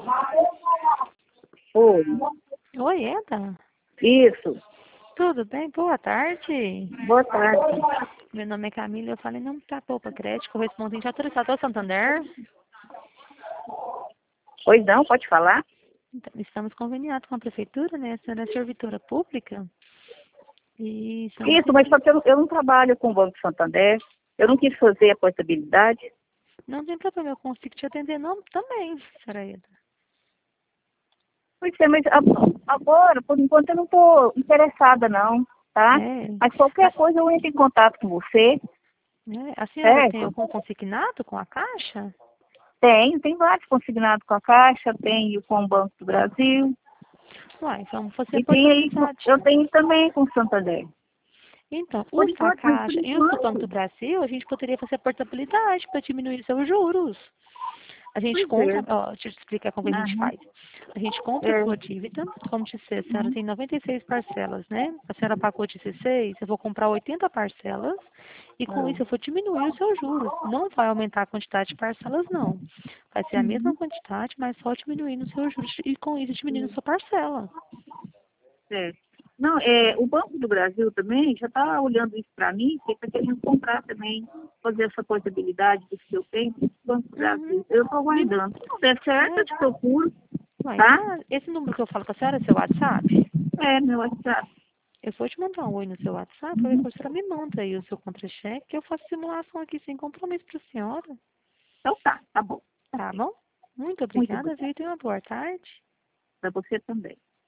Oi. Oi, Eda. Isso. Tudo bem? Boa tarde. Boa tarde. Meu nome é Camila. Eu falei não para poupa crédito, correspondente autorizado Santander. Pois não, pode falar? Então, estamos conveniados com a prefeitura, né? A senhora é servidora pública. E estamos Isso, mas só que eu não trabalho com o Banco Santander. Eu não quis fazer a portabilidade. Não tem problema, eu consigo te atender não, também, senhora Eda. Pois é, mas agora, por enquanto, eu não estou interessada, não, tá? É. Mas qualquer coisa eu entro em contato com você, A senhora tem certo? algum consignado com a Caixa? Tem vários consignados com a Caixa, tenho com o Banco do Brasil. Uai, vamos fazer E tem aí, portabilidade. eu tenho também com o Santander. Então, Por os da enquanto, mas por Caixa e os do Banco do enquanto. Brasil, a gente poderia fazer portabilidade para diminuir seus juros. A gente Pois é. compra, ó, deixa eu te explicar como que a gente Aham. faz. A gente compra a É. sua dívida, como disse, a senhora tem 96 parcelas, né? A senhora pagou 16, eu vou comprar 80 parcelas e com isso eu vou diminuir os seus juros. Não vai aumentar a quantidade de parcelas, não. Vai ser a mesma quantidade, mas só diminuindo os seus juros e com isso diminuindo a sua parcela. É. Não, o Banco do Brasil também já está olhando isso para mim, porque está querendo comprar também, fazer essa portabilidade do que eu tenho com o Banco do Uhum. Brasil. Eu estou aguardando. Se não der certo, eu te procuro, Uai, tá? tá. Esse número que eu falo com a senhora é seu WhatsApp? É, meu WhatsApp. Eu vou te mandar um oi no seu WhatsApp, qualquer coisa a senhora me manda aí o seu contra-cheque, que eu faço simulação aqui sem compromisso para a senhora. Então tá bom. Tá bom? Muito Muito obrigada, obrigada. viu? E tenha uma boa tarde. Para você também.